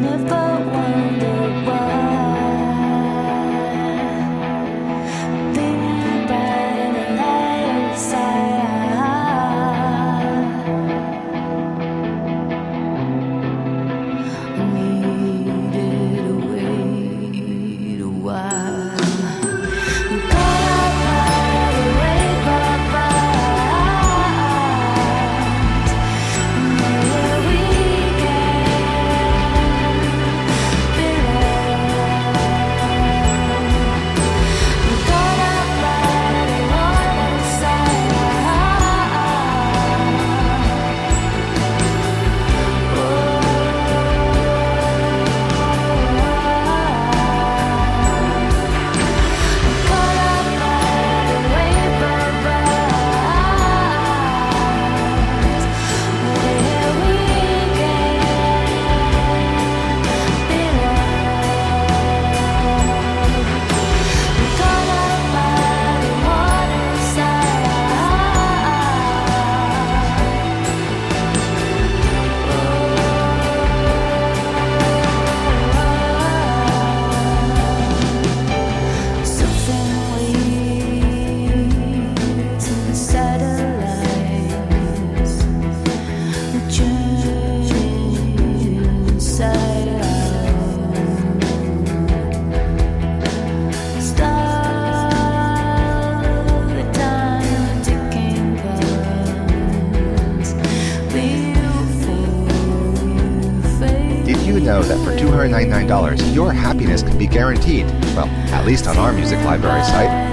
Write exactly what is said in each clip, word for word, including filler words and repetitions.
know that for two hundred ninety-nine dollars, your happiness can be guaranteed. Well, at least on our music library site.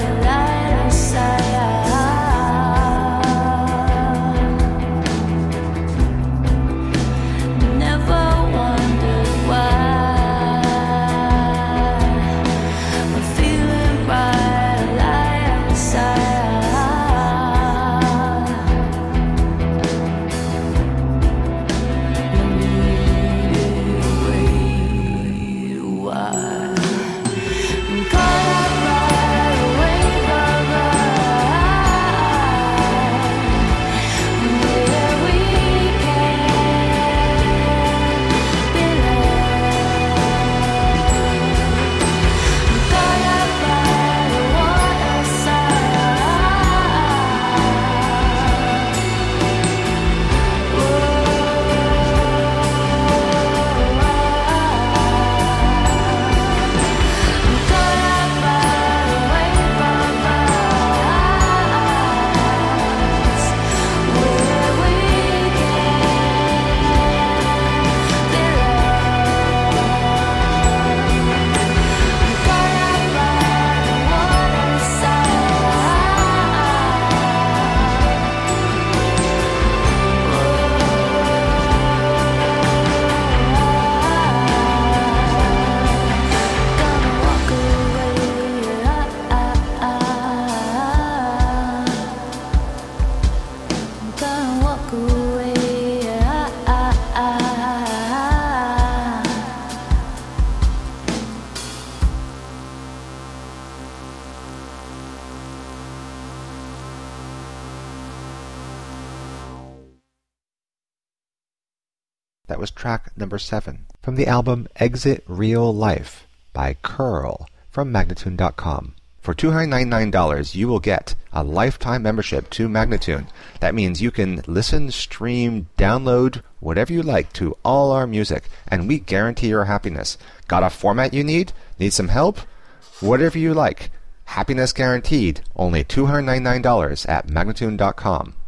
That was track number seven from the album Exit Real Life by Curl from Magnatune dot com. For two hundred ninety-nine dollars, you will get a lifetime membership to Magnatune. That means you can listen, stream, download, whatever you like to all our music, and we guarantee your happiness. Got a format you need? Need some help? Whatever you like. Happiness guaranteed. Only two hundred ninety-nine dollars at Magnatune dot com.